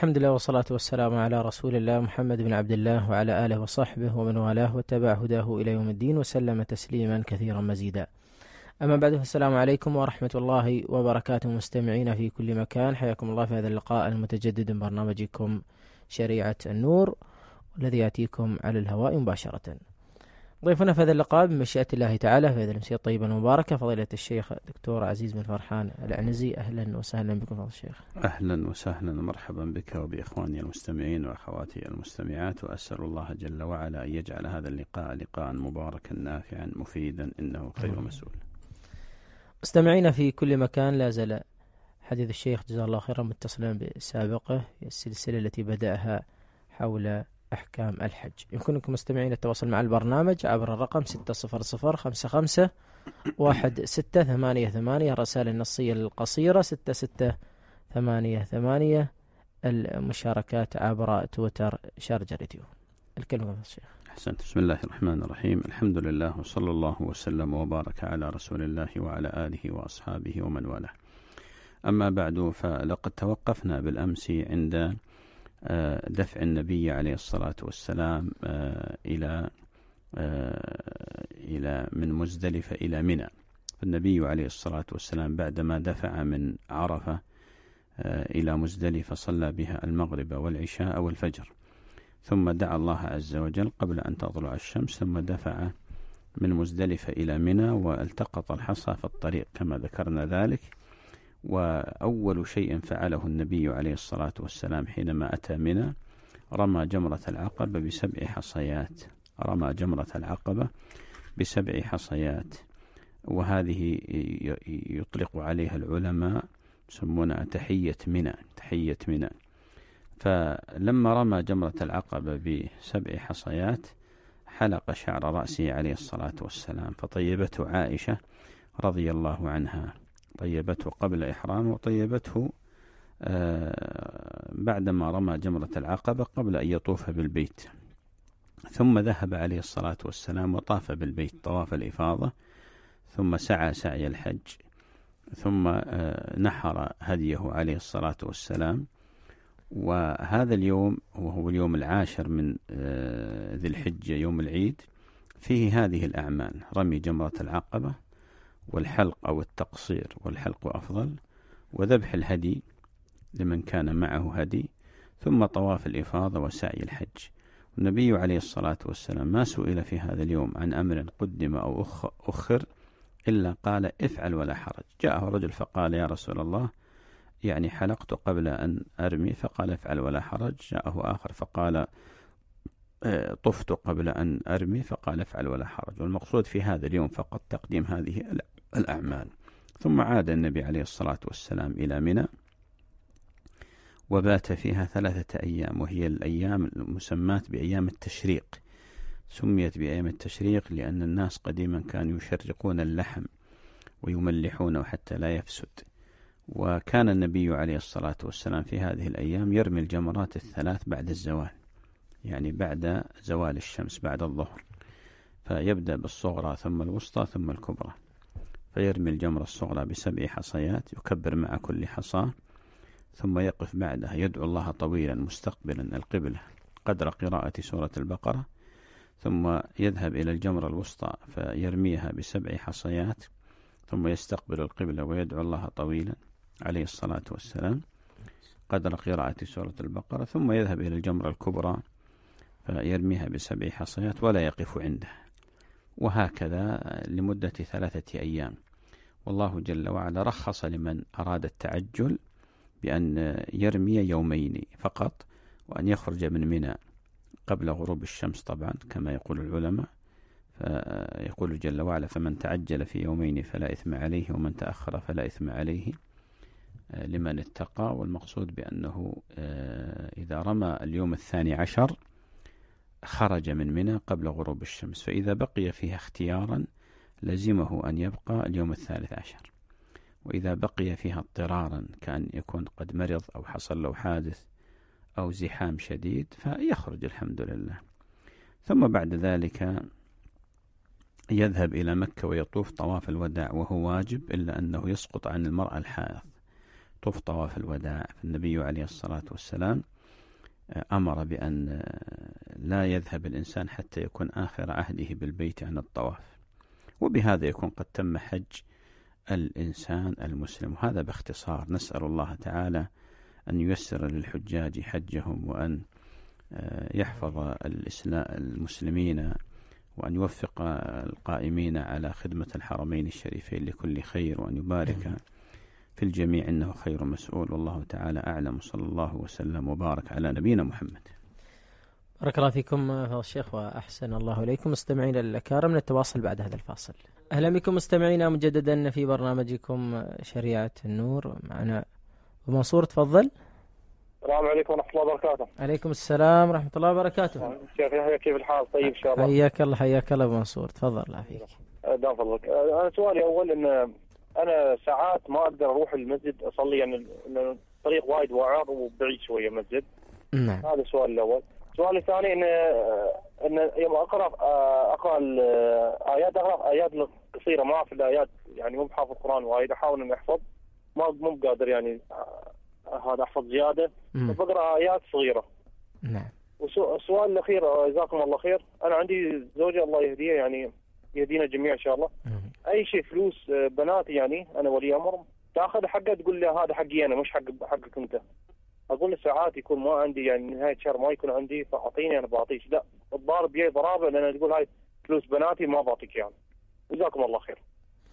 الحمد لله والصلاة والسلام على رسول الله محمد بن عبد الله وعلى آله وصحبه ومن والاه واتبع هداه إلى يوم الدين وسلم تسليما كثيرا مزيدا. أما بعد، فالسلام عليكم ورحمة الله وبركاته مستمعين في كل مكان، حياكم الله في هذا اللقاء المتجدد من برنامجكم شريعة النور الذي يأتيكم على الهواء مباشرة. ضيفنا في هذا اللقاء بمشيئة الله تعالى في هذه الأمسية الطيبة المباركة فضيلة الشيخ دكتور عزيز بن فرحان العنزي. أهلا وسهلا بكم فضيلة الشيخ. أهلا وسهلا ومرحبا بك وبإخواني المستمعين وأخواتي المستمعات، وأسأل الله جل وعلا أن يجعل هذا اللقاء لقاء مباركا نافعا مفيدا إنه خير مسؤول. مستمعين في كل مكان، لا زال حديث الشيخ جزاه الله خيرا متصلا بسابقه السلسلة التي بدأها حول أحكام الحج. يمكنكم مستمعين التواصل مع البرنامج عبر الرقم 600551688 الرسائل النصية القصيرة 6688 المشاركات عبر تويتر شارجة راديو. الكلمة الشيخ. أحسنت. بسم الله الرحمن الرحيم، الحمد لله وصلى الله وسلم وبارك على رسول الله وعلى آله وأصحابه ومن والاه. أما بعد، فلقد توقفنا بالأمس عند دفع النبي عليه الصلاة والسلام إلى من مزدلفة إلى منى. النبي عليه الصلاة والسلام بعدما دفع من عرفة إلى مزدلفة صلى بها المغرب والعشاء والفجر، ثم دعا الله عز وجل قبل أن تطلع الشمس، ثم دفع من مزدلفة إلى منى والتقط الحصى في الطريق كما ذكرنا ذلك. وأول شيء فعله النبي عليه الصلاة والسلام حينما أتى منى رمى جمرة العقبة ب7 حصيات. رمى جمرة العقبة ب7 حصيات، وهذه يطلق عليها العلماء يسمونها تحية منى. تحية منى. فلما رمى جمرة العقبة ب7 حصيات حلق شعر رأسه عليه الصلاة والسلام، فطيبته عائشة رضي الله عنها، طيبته قبل إحرامه وطيبته بعدما رمى جمرة العقبة قبل أن يطوف بالبيت. ثم ذهب عليه الصلاة والسلام وطاف بالبيت طواف الإفاضة، ثم سعى سعي الحج، ثم نحر هديه عليه الصلاة والسلام. وهذا اليوم وهو اليوم 10 من ذي الحجة يوم العيد فيه هذه الأعمال: رمي جمرة العقبة، والحلق أو التقصير، والحلق أفضل، وذبح الهدي لمن كان معه هدي، ثم طواف الإفاضة وسعي الحج. النبي عليه الصلاة والسلام ما سئل في هذا اليوم عن أمر قدم أو أخر إلا قال افعل ولا حرج. جاءه رجل فقال يا رسول الله يعني حلقت قبل أن أرمي، فقال افعل ولا حرج. جاءه آخر فقال طفت قبل أن أرمي، فقال افعل ولا حرج. والمقصود في هذا اليوم فقط تقديم هذه الأعمال. ثم عاد النبي عليه الصلاة والسلام إلى منى وبات فيها 3 أيام، وهي الأيام المسماة بأيام التشريق. سميت بأيام التشريق لأن الناس قديما كانوا يشرقون اللحم ويملحونه حتى لا يفسد. وكان النبي عليه الصلاة والسلام في هذه الأيام يرمي الجمرات ال3 بعد الزوال، يعني بعد زوال الشمس بعد الظهر، فيبدأ بالصغرى ثم الوسطى ثم الكبرى. فيرمي الجمرة الصغرى ب7 حصيات، يكبر مع كل حصاة، ثم يقف بعدها يدعو الله طويلا مستقبلا القبلة قدر قراءة سورة البقرة، ثم يذهب إلى الجمرة الوسطى فيرميها ب7 حصيات، ثم يستقبل القبلة ويدعو الله طويلا عليه الصلاة والسلام قدر قراءة سورة البقرة، ثم يذهب إلى الجمرة الكبرى فيرميها ب7 حصيات ولا يقف عندها، وهكذا لمدة 3 أيام. والله جل وعلا رخص لمن أراد التعجل بأن يرمي يومين فقط، وأن يخرج من منى قبل غروب الشمس طبعا كما يقول العلماء. فيقول جل وعلا فمن تعجل في يومين فلا إثم عليه ومن تأخر فلا إثم عليه لمن اتقى. والمقصود بأنه إذا رمى اليوم 12 خرج من منى قبل غروب الشمس، فإذا بقي فيها اختيارا لزمه أن يبقى اليوم 13، وإذا بقي فيها اضطرارا كأن يكون قد مرض أو حصل له حادث أو زحام شديد فيخرج الحمد لله. ثم بعد ذلك يذهب إلى مكة ويطوف طواف الوداع، وهو واجب إلا أنه يسقط عن المرأة الحائض. طوف طواف الوداع. فالنبي عليه الصلاة والسلام أمر بأن لا يذهب الإنسان حتى يكون آخر عهده بالبيت عن الطواف، وبهذا يكون قد تم حج الإنسان المسلم. وهذا باختصار. نسأل الله تعالى أن ييسر للحجاج حجهم، وأن يحفظ المسلمين، وأن يوفق القائمين على خدمة الحرمين الشريفين لكل خير، وأن يبارك في الجميع، إنه خير مسؤول، والله تعالى أعلم. صلى الله وسلم وبارك على نبينا محمد. بارك الله فيكم فضل الشيخ وأحسن الله إليكم. مستمعين الأكارم، نتواصل بعد هذا الفاصل. أهلا بكم مستمعينا مجددا في برنامجكم شريعة النور. معنا منصور، تفضل. السلام عليكم ورحمة الله وبركاته. عليكم السلام ورحمة الله وبركاته. شيخ يحيى، كيف الحال؟ طيب إن شاء الله. حياك الله، حياك الله منصور، تفضل. الله فيك. دام فضلك. أنا سؤالي أول إن أنا ساعات ما أقدر أروح المسجد أصلي، يعني الطريق وايد وعر وبعيد شوية مسجد. نعم. هذا السؤال الأول. السؤال الثاني إن يوم أقرأ الآيات، أقرأ آيات قصيرة، ما أعرف الآيات، يعني مو بحافظ القرآن وايد، أحاول إني أحفظ، مو بقادر يعني هذا أحفظ زيادة، بقرأ آيات صغيرة. نعم. والسؤال الأخير، جزاكم الله خير، أنا عندي زوجة الله يهديها، يعني يهدينا جميعا إن شاء الله. أي شيء فلوس بناتي، يعني أنا ولي أمر، تأخذ حقها تقول لي هذا حقي أنا مش حقك أنت. أقول ساعات يكون ما عندي، يعني نهاية شهر ما يكون عندي، فأعطيني أنا بعطيك. لا، الضارب جاي ضرابة، لأن تقول هاي فلوس بناتي ما بعطيك يعني. جزاكم الله خير.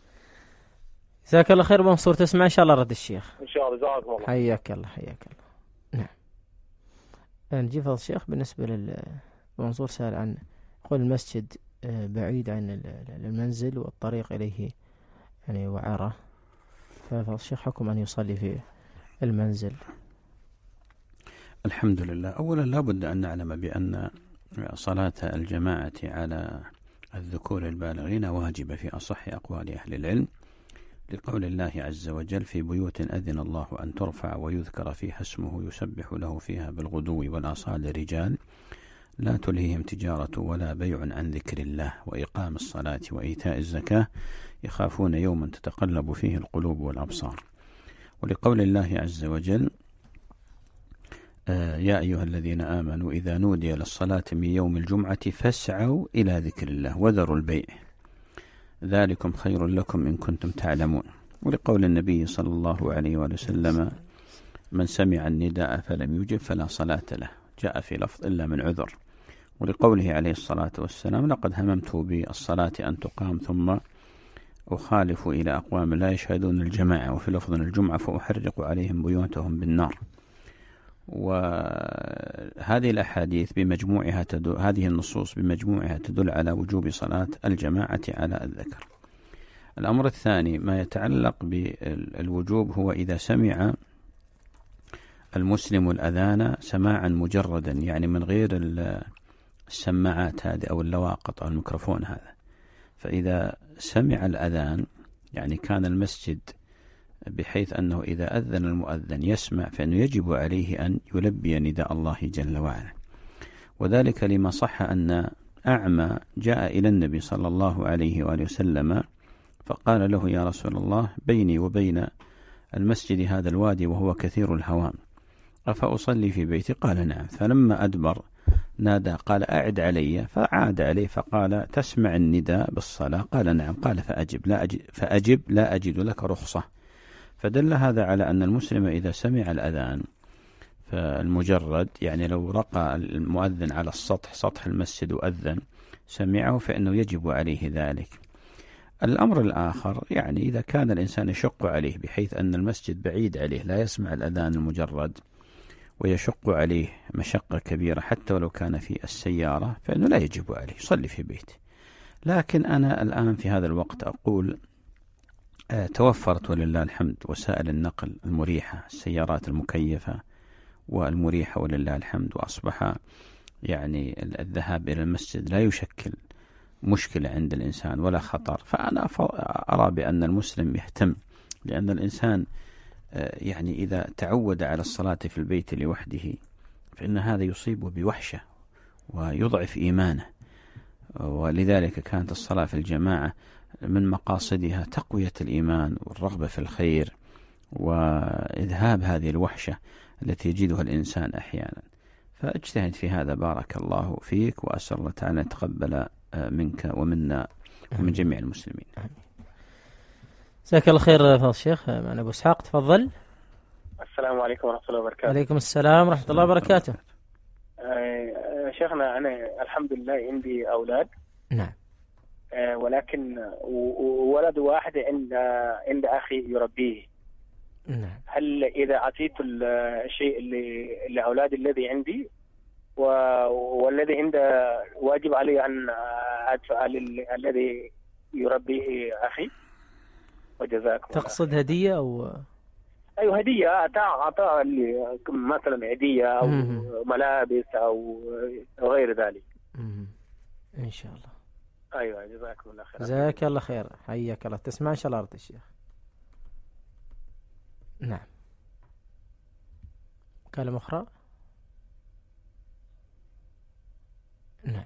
جزاك الله خير منصور. تسمع إن شاء الله رد الشيخ إن شاء الله. جزاكم الله. حياك الله، حياك الله. نعم. نجي فضل الشيخ بالنسبة للمنصور، سأل عن قول المسجد بعيد عن المنزل والطريق إليه يعني وعرة، ففضل الشيخ حكم أن يصلي في المنزل. الحمد لله. أولا لابد أن نعلم بأن صلاة الجماعة على الذكور البالغين واجبة في أصح أقوال أهل العلم، لقول الله عز وجل: في بيوت أذن الله أن ترفع ويذكر فيها اسمه يسبح له فيها بالغدو والآصال رجال لا تلهيهم تجارة ولا بيع عن ذكر الله وإقام الصلاة وإيتاء الزكاة يخافون يوما تتقلب فيه القلوب والأبصار. ولقول الله عز وجل: يا أيها الذين آمنوا إذا نودي للصلاة من يوم الجمعة فاسعوا إلى ذكر الله وذروا البيع ذلكم خير لكم إن كنتم تعلمون. ولقول النبي صلى الله عليه وسلم: من سمع النداء فلم يجب فلا صلاة له، جاء في لفظ إلا من عذر. ولقوله عليه الصلاة والسلام: لقد هممت بالصلاة أن تقام ثم أخالف إلى أقوام لا يشهدون الجماعة، وفي لفظ الجمعة فأحرق عليهم بيوتهم بالنار. وهذه الأحاديث بمجموعها هذه النصوص بمجموعها تدل على وجوب صلاة الجماعة على الذكر. الأمر الثاني ما يتعلق بالوجوب هو إذا سمع المسلم الأذان سماعا مجردا، يعني من غير السماعات هذه أو اللواقط أو الميكروفون هذا. فإذا سمع الأذان يعني كان المسجد بحيث أنه إذا أذن المؤذن يسمع، فإنه يجب عليه أن يلبي نداء الله جل وعلا. وذلك لما صح أن أعمى جاء إلى النبي صلى الله عليه وآله وسلم فقال له: يا رسول الله، بيني وبين المسجد هذا الوادي وهو كثير الهوام، أفأصلي في بيتي؟ قال: نعم. فلما أدبر نادى قال: أعد علي. فعاد عليه فقال: تسمع النداء بالصلاة؟ قال: نعم. قال: فأجب لا أجد لك رخصة. فدل هذا على أن المسلم إذا سمع الأذان فالمجرد، يعني لو رقى المؤذن على سطح المسجد وأذن سمعه، فإنه يجب عليه ذلك. الأمر الآخر، يعني إذا كان الإنسان يشق عليه بحيث أن المسجد بعيد عليه لا يسمع الأذان المجرد ويشق عليه مشقة كبيرة حتى ولو كان في السيارة، فإنه لا يجب عليه، يصلي في بيته. لكن أنا الآن في هذا الوقت أقول توفرت ولله الحمد وسائل النقل المريحة، السيارات المكيفة والمريحة ولله الحمد، وأصبح يعني الذهاب إلى المسجد لا يشكل مشكلة عند الإنسان ولا خطر. فأنا أرى بأن المسلم يهتم، لأن الإنسان يعني إذا تعود على الصلاة في البيت لوحده فإن هذا يصيبه بوحشة ويضعف إيمانه. ولذلك كانت الصلاة في الجماعة من مقاصدها تقوية الإيمان والرغبة في الخير وإذهاب هذه الوحشة التي يجدها الإنسان أحيانا. فاجتهد في هذا بارك الله فيك، وأسأل الله تعالى يتقبل منك ومنا ومن جميع المسلمين. جزاك الله خير فضل الشيخ. معنا أبو إسحاق، تفضل. السلام عليكم ورحمة الله وبركاته. عليكم السلام ورحمة الله وبركاته. شيخنا أنا الحمد لله عندي أولاد. نعم. ولكن ولد واحد عند أخي يربيه. نعم. هل إذا أعطيت الشيء لأولادي الذي عندي والذي عنده واجب علي أن أدفع الذي يربيه أخي؟ وجزاكم. تقصد هدية أو؟ أيوة هدية، أعطاه مثلا هدية أو ملابس أو غير ذلك. إن شاء الله. أيوة جزاكم الله خير. جزاك الله خير، حياك الله. تسمع إن شاء الله أرض الشيخ. نعم. كلمة أخرى. نعم.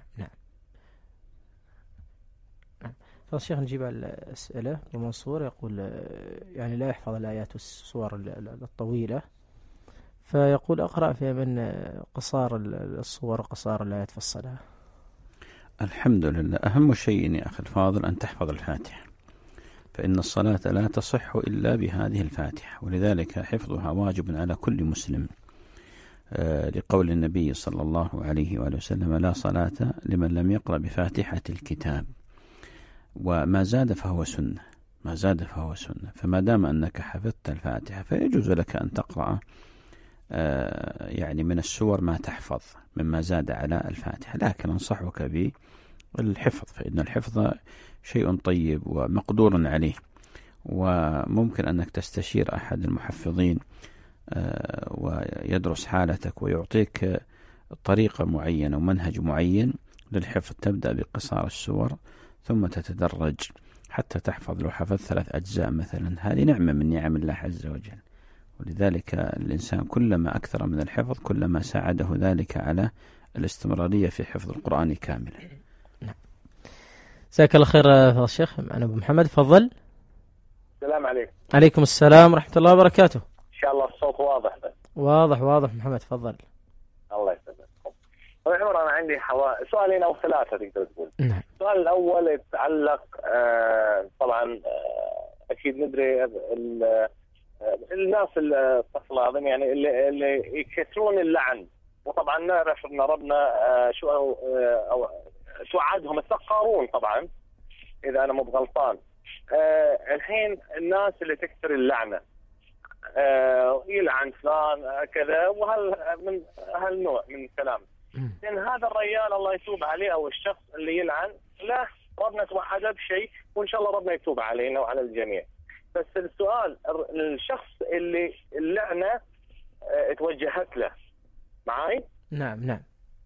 فالشيخ نجيب على الأسئلة. ومنصور يقول يعني لا يحفظ الآيات والسور الطويلة، فيقول أقرأ في من قصار الصور وقصار الآيات في الصلاة. الحمد لله. أهم شيء يا أخي الفاضل أن تحفظ الفاتحة، فإن الصلاة لا تصح إلا بهذه الفاتحة، ولذلك حفظها واجب على كل مسلم، لقول النبي صلى الله عليه وآله وسلم: لا صلاة لمن لم يقرأ بفاتحة الكتاب. وما زاد فهو سنة، ما زاد فهو سنة. فما دام أنك حفظت الفاتحة فيجوز لك أن تقرأ يعني من السور ما تحفظ مما زاد على الفاتحة، لكن أنصحك بالحفظ، فإن الحفظ شيء طيب ومقدور عليه، وممكن أنك تستشير أحد المحفظين ويدرس حالتك ويعطيك طريقة معينة ومنهج معين للحفظ. تبدأ بقصار السور ثم تتدرج حتى تحفظ. لو حفظ 3 أجزاء مثلا، هذه نعمة من نعم الله عز وجل. ولذلك الإنسان كلما أكثر من الحفظ كلما ساعده ذلك على الاستمرارية في حفظ القرآن كاملا. نعم. جزاك الله خير فضل الشيخ. معنا أبو محمد، تفضل. السلام عليكم. عليكم السلام ورحمة الله وبركاته. إن شاء الله الصوت واضح. بس واضح محمد، تفضل. الله يسلمك. طيب عمر، أنا عندي سؤالين أو 3 تقدر تقول. نعم. السؤال الأول يتعلق طبعا أكيد ندري الناس استغفر الله العظيم يعني اللي يكثرون اللعن، وطبعا نعرف ان ربنا شو توعدهم السقارون طبعا اذا انا مو بغلطان. الحين الناس اللي تكثر اللعنه يلعن فلان كذا، من هالنوع من الكلام، لان هذا الرجال الله يتوب عليه او الشخص اللي يلعن لا ربنا توعده بشيء، وان شاء الله ربنا يتوب علينا وعلى الجميع. بس السؤال، الشخص اللي اللعنة توجهت له معاي؟ نعم.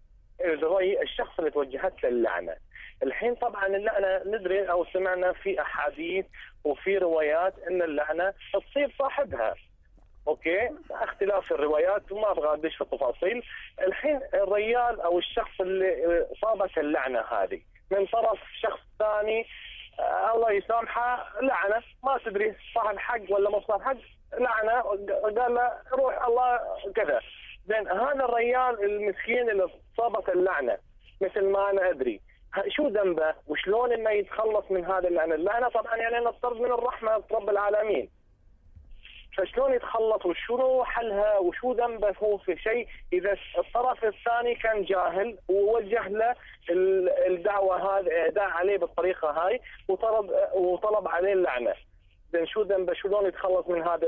الشخص اللي توجهت له اللعنة، الحين طبعا اللعنة ندري أو سمعنا في أحاديث وفي روايات أن اللعنة تصيب صاحبها. أوكي، اختلاف الروايات وما أبغى أدش في التفاصيل. الحين الرجال أو الشخص اللي صابت اللعنة هذه من طرف شخص ثاني الله يسامحه، لعنه ما تدري صاحب حق ولا مو صاحب حق، لعنه قال له روح الله كذا. زين هذا الرجال المسكين اللي صابت اللعنه مثل ما انا ادري شو ذنبه وشلون انه يتخلص من هذا اللعنه؟ اللعنه طبعا يعني نفترض من الرحمه رب العالمين، فشلون يتخلص وشنو حلها وشو ذنبه هو في شيء اذا الطرف الثاني كان جاهل ووجه له الدعوه هذه، دعا عليه بالطريقه هاي وطلب عليه اللعنه؟ زين شو ذنبه؟ شلون يتخلص من هذا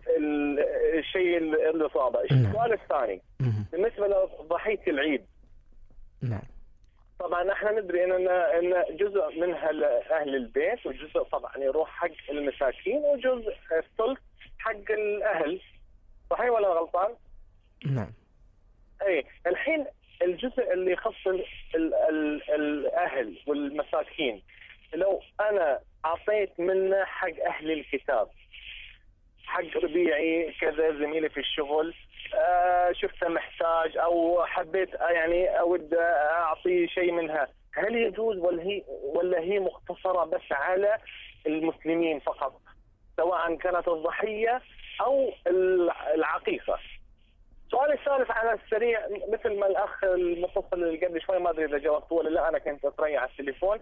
الشيء اللي صابه؟ السؤال الثاني بالنسبه لضحيه العيد. نعم. طبعا احنا ندري ان جزء منها لاهل البيت وجزء طبعا يروح حق المساكين وجزء الثلث حق الاهل، صحيح ولا غلطان؟ نعم. اي الحين الجزء اللي يخص الاهل والمساكين، لو انا اعطيت منه حق اهل الكتاب، حق ربيعي كذا زميلي في الشغل شفته محتاج او حبيت يعني اود اعطيه شيء منها، هل يجوز ولا هي مختصره بس على المسلمين فقط، سواء كانت الضحيه أو العقيقة. السؤال الثالث على السريع، مثل ما الأخ المتصل اللي قبل شوي ما أدري إذا جاوبته ولا لا، أنا كنت أتريع على التليفون.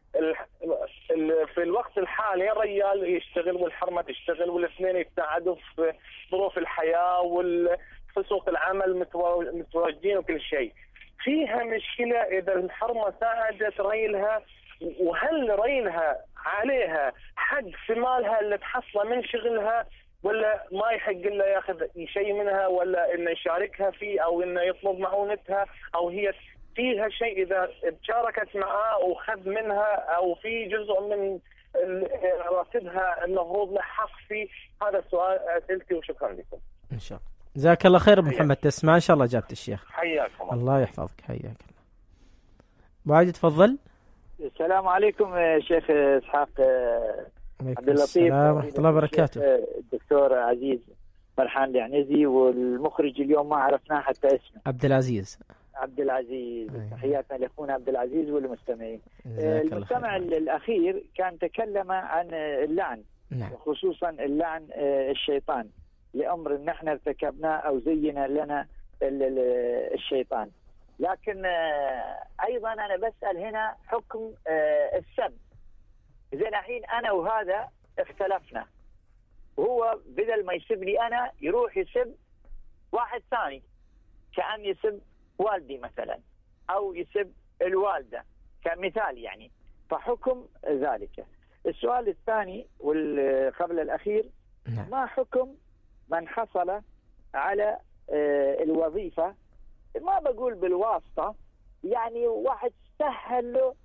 في الوقت الحالي الرجال يشتغل والحرمة تشتغل والاثنين يتساعدوا في ظروف الحياة وفي سوق العمل متواجدين وكل شيء. فيها مشكلة إذا الحرمة ساعدت ريلها، وهل ريلها عليها حق في مالها اللي تحصله من شغلها، ولا ما يحق له ياخذ شيء منها، ولا انه يشاركها فيه، او انه يطلب معونتها، او هي فيها شيء اذا تشاركت معاه وخذ منها، او في جزء من راتبها المفروض له حق فيه؟ هذا السؤال اسئلتي، وشكرا لكم. ان شاء الله. جزاك الله خير محمد تسمع، ان شاء الله اجابت الشيخ. حياكم الله يحفظك. حياك الله. ابو عايد تفضل. السلام عليكم شيخ اسحاق عبد اللطيف. السلام ورحمه الله وبركاته. الدكتور عزيز فرحان العنزي، والمخرج اليوم ما عرفناه حتى اسمه، عبد العزيز. عبد العزيز. تحياتنا لاخونا عبد العزيز والمستمعين. المستمع الاخير كان تكلم عن اللعن، خصوصا اللعن الشيطان لامر نحن ارتكبناه او زين لنا الشيطان. لكن ايضا انا بسال هنا حكم السب. زين الحين انا وهذا اختلفنا، وهو بدل ما يسبني انا يروح يسب واحد ثاني، كأن يسب والدي مثلا او يسب الوالده كمثال يعني، فحكم ذلك. السؤال الثاني والقبل الاخير، ما حكم من حصل على الوظيفه، ما بقول بالواسطه، يعني واحد سهل له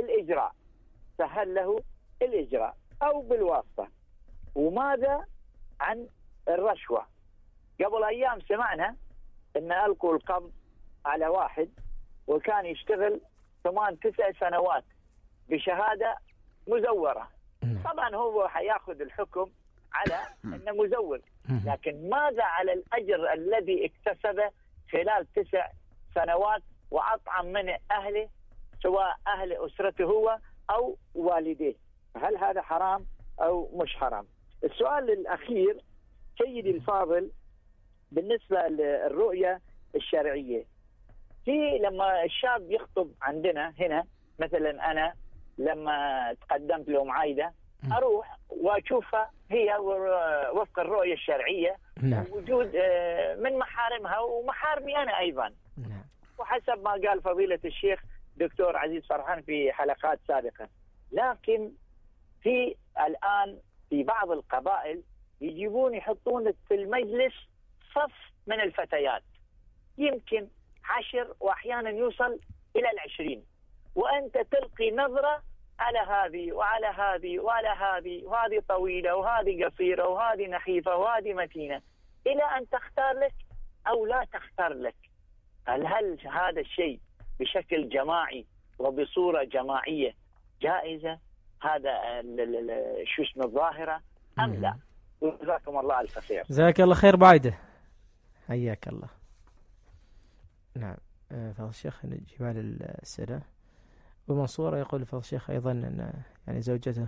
الاجراء او بالواسطه. وماذا عن الرشوه؟ قبل ايام سمعنا ان القوا القبض على واحد وكان يشتغل 8-9 سنوات بشهاده مزوره. طبعا هو حياخذ الحكم على انه مزور، لكن ماذا على الاجر الذي اكتسبه خلال 9 سنوات واطعم من اهله، سواء اهل اسرته هو او والديه؟ هل هذا حرام او مش حرام؟ السؤال الاخير سيدي الفاضل، بالنسبه للرؤيه الشرعيه، في لما الشاب يخطب عندنا هنا مثلا، انا لما تقدمت له معايده اروح واشوفها هي وفق الرؤيه الشرعيه، وجود من محارمها ومحارمي انا ايضا، وحسب ما قال فضيله الشيخ دكتور عزيز فرحان في حلقات سابقه. لكن في الان في بعض القبائل يجيبون يحطون في المجلس صف من الفتيات، يمكن 10 واحيانا يوصل الى 20، وانت تلقي نظره على هذه وعلى هذه وعلى هذه، وهذه طويله وهذه قصيره وهذه نحيفه وهذه متينه، الى ان تختار لك او لا تختار لك. هل هذا الشيء بشكل جماعي وبصوره جماعيه جائزه؟ هذا شو اسمه الظاهره ام لا؟ جزاكم الله الف خير. جزاك الله خير بعيده، حياك الله. نعم فضل الشيخ نجيب على الأسئلة. ومنصورة يقول فضل الشيخ أيضا أن يعني زوجته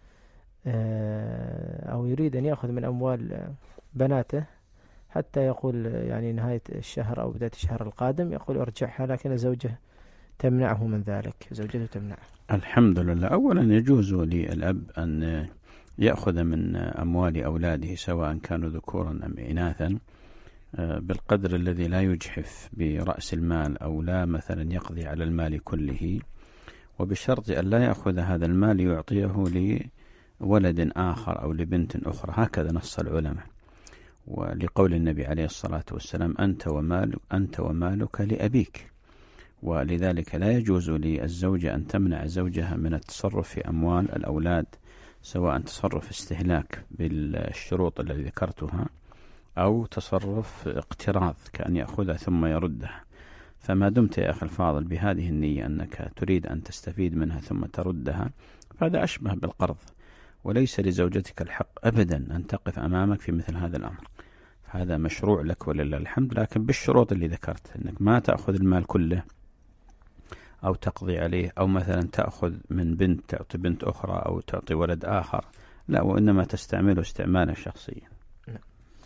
أو يريد أن يأخذ من أموال بناته حتى يقول يعني نهاية الشهر أو بداية الشهر القادم، يقول أرجعها، لكن زوجته تمنعه من ذلك، زوجته تمنعه. الحمد لله. أولا يجوز للأب أن يأخذ من أموال أولاده سواء كانوا ذكورا أم إناثا بالقدر الذي لا يجحف برأس المال أو لا مثلا يقضي على المال كله، وبشرط أن لا يأخذ هذا المال يعطيه لولد آخر أو لبنت أخرى، هكذا نص العلماء. ولقول النبي عليه الصلاة والسلام أنت ومالك لأبيك. ولذلك لا يجوز للزوجة أن تمنع زوجها من التصرف في أموال الأولاد، سواء تصرف استهلاك بالشروط التي ذكرتها أو تصرف اقتراض كأن يأخذها ثم يردها. فما دمت يا أخي الفاضل بهذه النية أنك تريد أن تستفيد منها ثم تردها، فهذا أشبه بالقرض، وليس لزوجتك الحق أبدا أن تقف أمامك في مثل هذا الأمر. هذا مشروع لك ولله الحمد، لكن بالشروط اللي ذكرت، أنك ما تأخذ المال كله أو تقضي عليه، أو مثلا تأخذ من بنت تعطي بنت أخرى أو تعطي ولد آخر، لا، وإنما تستعمله استعمالا شخصيا.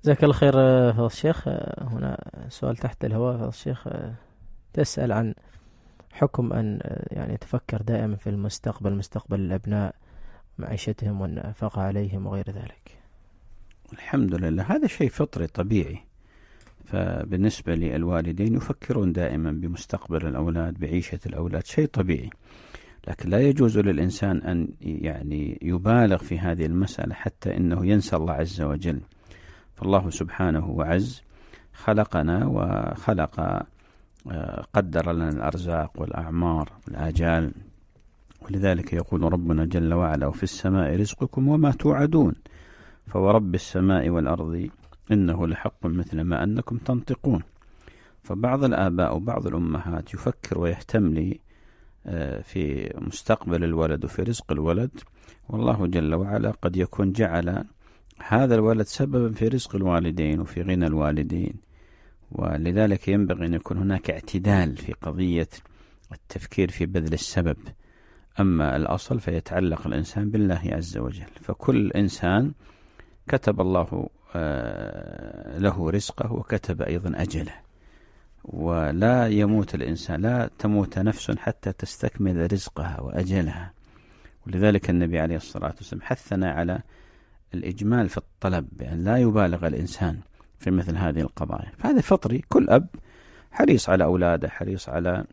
جزاك الله خير فضل الشيخ. هنا سؤال تحت الهواء فضل الشيخ، تسأل عن حكم أن يعني تفكر دائما في المستقبل، مستقبل الأبناء، معيشتهم والنفقة عليهم وغير ذلك. الحمد لله، هذا شيء فطري طبيعي. فبالنسبة للوالدين يفكرون دائما بمستقبل الأولاد، بعيشة الأولاد، شيء طبيعي. لكن لا يجوز للإنسان أن يعني يبالغ في هذه المسألة حتى إنه ينسى الله عز وجل. فالله سبحانه وعز خلقنا وخلق قدر لنا الأرزاق والأعمار والآجال، ولذلك يقول ربنا جل وعلا: وفي السماء رزقكم وما توعدون فورب السماء والأرض إنه لحق مثل ما أنكم تنطقون. فبعض الآباء وبعض الأمهات يفكر ويهتم لي في مستقبل الولد وفي رزق الولد، والله جل وعلا قد يكون جعل هذا الولد سببا في رزق الوالدين وفي غنى الوالدين. ولذلك ينبغي أن يكون هناك اعتدال في قضية التفكير في بذل السبب. أما الأصل فيتعلق الإنسان بالله عز وجل. فكل إنسان كتب الله له رزقه وكتب أيضا أجله، ولا يموت الإنسان، لا تموت نفس حتى تستكمل رزقها وأجلها. ولذلك النبي عليه الصلاة والسلام حثنا على الإجمال في الطلب، بأن لا يبالغ الإنسان في مثل هذه القضايا. فهذا فطري، كل أب حريص على أولاده، حريص على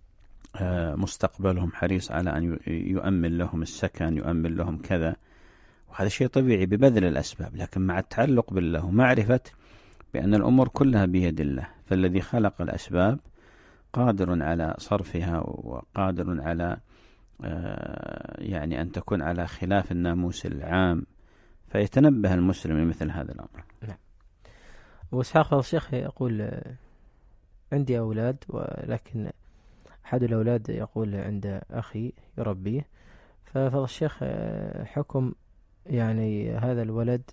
مستقبلهم، حريص على أن يؤمن لهم السكن، يؤمن لهم كذا، وهذا شيء طبيعي ببذل الأسباب، لكن مع التعلق بالله ومعرفة بأن الأمور كلها بيد الله. فالذي خلق الأسباب قادر على صرفها، وقادر على يعني أن تكون على خلاف الناموس العام، فيتنبه المسلم لمثل هذا الأمر. نعم. وإسحاق الشيخ يقول: عندي أولاد، ولكن أحد الأولاد يقول عند أخي يربيه، ففضل الشيخ حكم يعني هذا الولد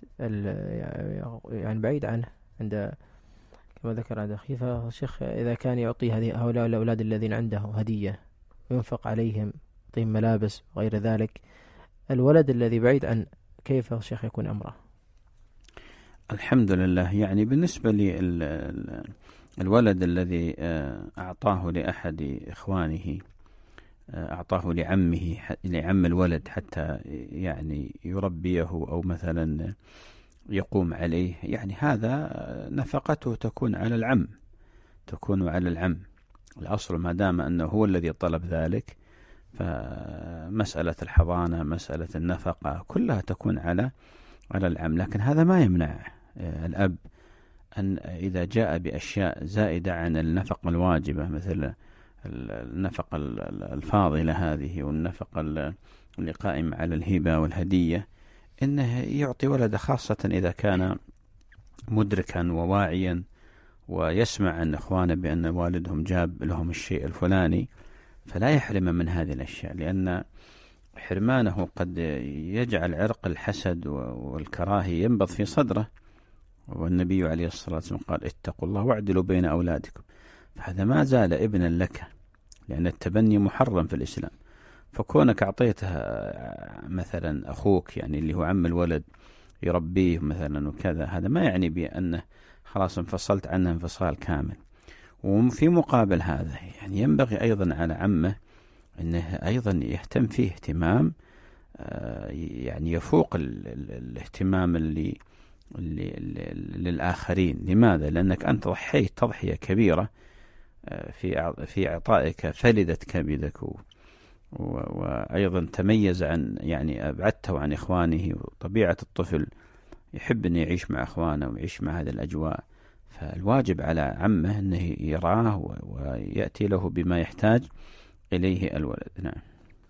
يعني بعيد عنه عند كما ذكر عند أخي، فالشيخ إذا كان يعطي هؤلاء الأولاد الذين عنده هدية وينفق عليهم، يعطيهم ملابس وغير ذلك، الولد الذي بعيد عن كيف الشيخ يكون أمره؟ الحمد لله، يعني بالنسبة للولد الذي أعطاه لأحد إخوانه، أعطاه لعم الولد حتى يعني يربيه أو مثلا يقوم عليه، يعني هذا نفقته تكون على العم، تكون على العم. الأصل ما دام أنه هو الذي طلب ذلك، فمسألة الحضانة، مسألة النفقة كلها تكون على العم. لكن هذا ما يمنع الأب أن إذا جاء بأشياء زائدة عن النفقة الواجبة، مثل النفقة الفاضلة هذه والنفقة اللي قائمة على الهبة والهدية، إنه يعطي ولده، خاصة إذا كان مدركا وواعيا ويسمع عن إخوانه بأن والدهم جاب لهم الشيء الفلاني، فلا يحرم من هذه الأشياء، لأن حرمانه قد يجعل عرق الحسد والكراهية ينبض في صدره. والنبي عليه الصلاة والسلام قال: اتقوا الله واعدلوا بين أولادكم. فهذا ما زال ابنا لك، لأن التبني محرم في الإسلام. فكونك أعطيتها مثلا أخوك، يعني اللي هو عم الولد، يربيه مثلا وكذا، هذا ما يعني بأنه خلاص انفصلت عنه انفصال كامل. وفي مقابل هذا يعني ينبغي أيضا على عمه أنه أيضا يهتم فيه اهتمام يعني يفوق الاهتمام اللي للآخرين. لماذا؟ لأنك أنت ضحيت تضحية كبيرة في إعطائك فلذت كبدك، وأيضا تميز عن يعني أبعدته عن إخوانه. وطبيعة الطفل يحب أن يعيش مع إخوانه ويعيش مع هذه الأجواء، فالواجب على عمه أنه يراه ويأتي له بما يحتاج إليه الولد. نعم.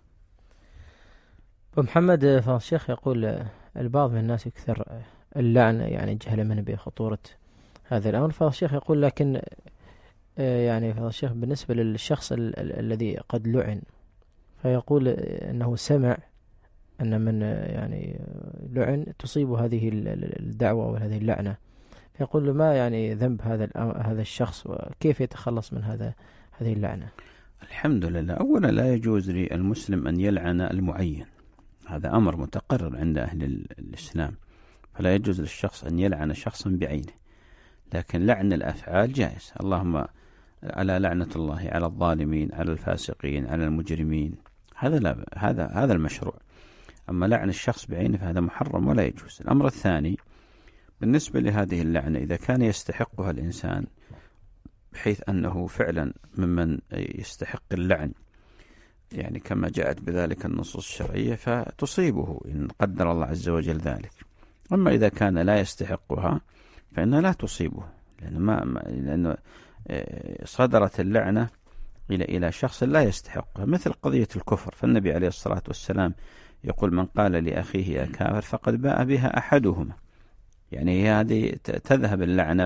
ومحمد فالشيخ يقول: البعض من الناس يكثر اللعن، يعني جهل منه بخطورة هذا الأمر. فالشيخ يقول: لكن يعني فالشيخ بالنسبة للشخص الذي قد لعن، فيقول أنه سمع أن من يعني لعن تصيب هذه الدعوة وهذه اللعنة، فيقول: ما يعني ذنب هذا الشخص، وكيف يتخلص من هذه اللعنة؟ الحمد لله. أولا لا يجوز للمسلم أن يلعن المعين، هذا أمر متقرر عند أهل الإسلام. فلا يجوز للشخص أن يلعن شخصا بعينه، لكن لعن الأفعال جائز. اللهم على لعنة الله على الظالمين، على الفاسقين، على المجرمين، هذا لا، هذا المشروع. أما لعن الشخص بعينه فهذا محرم ولا يجوز. الأمر الثاني بالنسبة لهذه اللعنة، إذا كان يستحقها الإنسان بحيث أنه فعلا ممن يستحق اللعن، يعني كما جاءت بذلك النصوص الشرعية، فتصيبه إن قدر الله عز وجل ذلك. أما إذا كان لا يستحقها فإنها لا تصيبه، لأنه صدرت اللعنة إلى شخص لا يستحقها، مثل قضية الكفر. فالنبي عليه الصلاة والسلام يقول: من قال لأخيه يا كافر فقد باء بها أحدهما. يعني هذه تذهب اللعنة.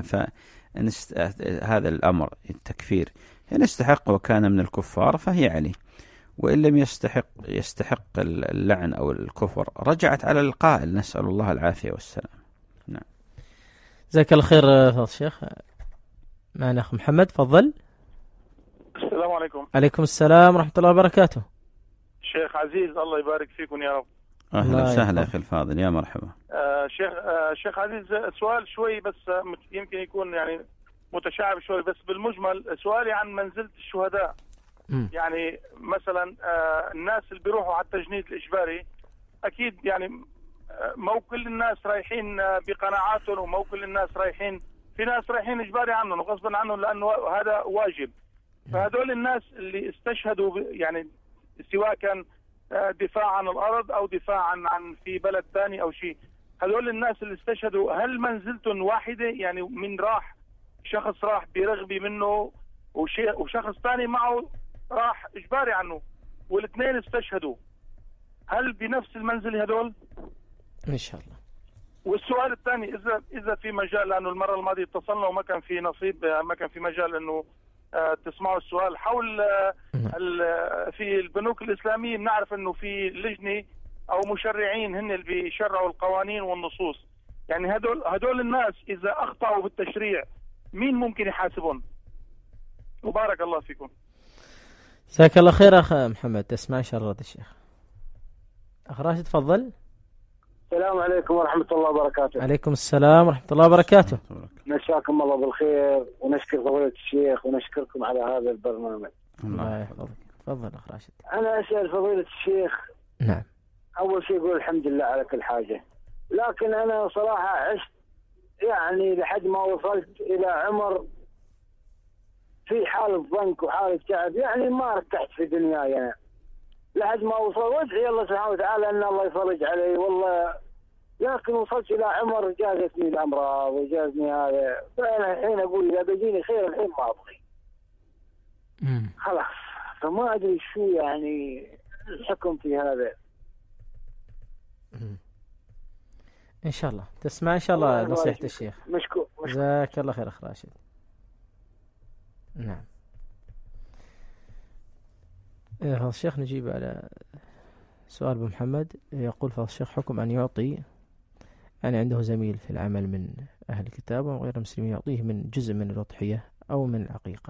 هذا الأمر التكفير إن استحق وكان من الكفار فهي عليه، وإن لم يستحق اللعن أو الكفر رجعت على القائل، نسأل الله العافية والسلام. نعم. جزاك الله خير فضل الشيخ. معنا أخ محمد، تفضل. السلام عليكم. عليكم السلام ورحمة الله وبركاته. شيخ عزيز، الله يبارك فيكم يا رب. أهلا وسهلا أخي الفاضل، يا مرحبا. شيخ عزيز، سؤال شوي بس يمكن يكون يعني متشعب شوي، بس بالمجمل سؤالي عن منزلة الشهداء. يعني مثلا الناس اللي بيروحوا على التجنيد الإجباري، أكيد يعني مو كل الناس رايحين بقناعاتهم، ومو كل الناس رايحين، في ناس رايحين إجباري عنهم وغصبا عنهم لأنه هذا واجب. فهذول الناس اللي استشهدوا يعني سواء كان دفاع عن الأرض أو دفاع عن في بلد ثاني أو شيء، هذول الناس اللي استشهدوا هل منزلتهم واحدة؟ يعني من راح شخص راح برغبة منه وشخص ثاني معه راح إجباري عنه والاثنين استشهدوا، هل بنفس المنزل هذول؟ إن شاء الله. والسؤال الثاني، إذا في مجال، لأنه المرة الماضية اتصلنا وما كان في نصيب، ما كان في مجال إنه تسمعوا السؤال حول في البنوك الإسلامية. بنعرف إنه في لجنة أو مشرعين هن اللي بيشرعوا القوانين والنصوص، يعني هدول الناس إذا أخطأوا بالتشريع مين ممكن يحاسبهم؟ وبارك الله فيكم. جزاك الله خير أخ محمد. تسمع إن شاء الله الشيخ. أخ راشد، تفضل. السلام عليكم ورحمة الله وبركاته. عليكم السلام ورحمة الله وبركاته. مساكم الله بالخير، ونشكر فضيلة الشيخ ونشكركم على هذا البرنامج. الله يحفظك. تفضل أخ راشد. أنا أسأل فضيلة الشيخ. نعم. أول شيء أقول الحمد لله على كل حاجة، لكن أنا صراحة عشت يعني لحد ما وصلت إلى عمر في حالة ضنك وحالة تعب، يعني ما ارتحت في دنياي يعني لحد ما وصل، وادعي الله سبحانه وتعالى أن الله يفرج علي والله، لكن وصلت إلى عمر جازتني الأمراض وجازني هذا، فأنا الحين أقول إذا بيجيني خير الحين ما أبغي خلاص. فما أدري شو يعني الحكم في هذا. إن شاء الله تسمع إن شاء الله نصيحة الشيخ. مشكور. جزاك الله خير أخ راشد. نعم. فضل الشيخ نجيب على سؤال أبو محمد. يقول فضل الشيخ: حكم أن يعطي، يعني عنده زميل في العمل من أهل الكتاب وغير المسلمين، يعطيه من جزء من الأضحية أو من العقيقة.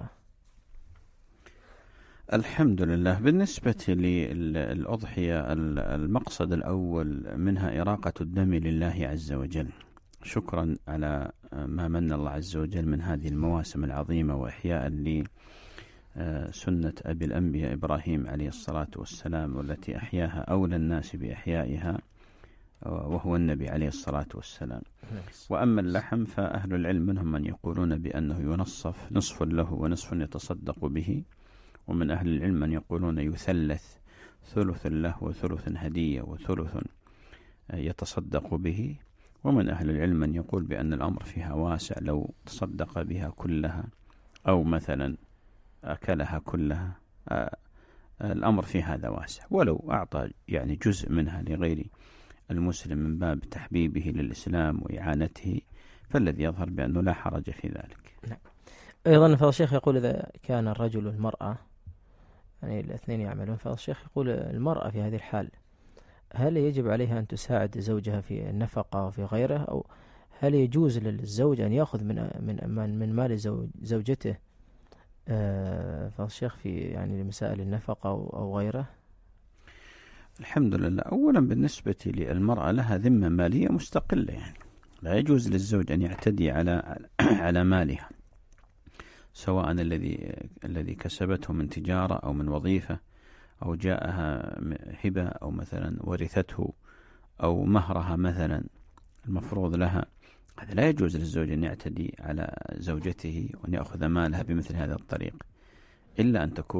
الحمد لله. بالنسبة للأضحية، المقصد الأول منها إراقة الدم لله عز وجل، شكرا على ما من الله عز وجل من هذه المواسم العظيمة، وإحياء لسنة أبي الأنبياء إبراهيم عليه الصلاة والسلام، والتي أحياها أولى الناس بإحيائها وهو النبي عليه الصلاة والسلام. وأما اللحم فأهل العلم منهم من يقولون بأنه ينصف، نصف له ونصف يتصدق به، ومن أهل العلم من يقولون يثلث، ثلث له وثلث هدية وثلث يتصدق به، ومن أهل العلم من يقول بأن الأمر فيها واسع، لو تصدق بها كلها أو مثلا أكلها كلها الأمر في هذا واسع، ولو أعطى يعني جزء منها لغير المسلم من باب تحبيبه للإسلام وإعانته فالذي يظهر بأنه لا حرج في ذلك. نعم. أيضا فضل الشيخ يقول: إذا كان الرجل والمرأة يعني الاثنين يعملون، فضل الشيخش يقول: المرأة في هذه الحال هل يجب عليها أن تساعد زوجها في النفقة وفي غيره، أو هل يجوز للزوج أن يأخذ من مال زوجته فضل الشيخ في يعني مسائل النفقة أو غيره؟ الحمد لله. أولا بالنسبة للمرأة لها ذمة مالية مستقلة، يعني لا يجوز للزوج أن يعتدي على مالها، سواء الذي كسبته من تجارة أو من وظيفة، أو جاءها هبة، أو مثلا ورثته، أو مهرها مثلا المفروض لها. هذا لا يجوز للزوج أن يعتدي على زوجته وأن يأخذ مالها بمثل هذا الطريق، إلا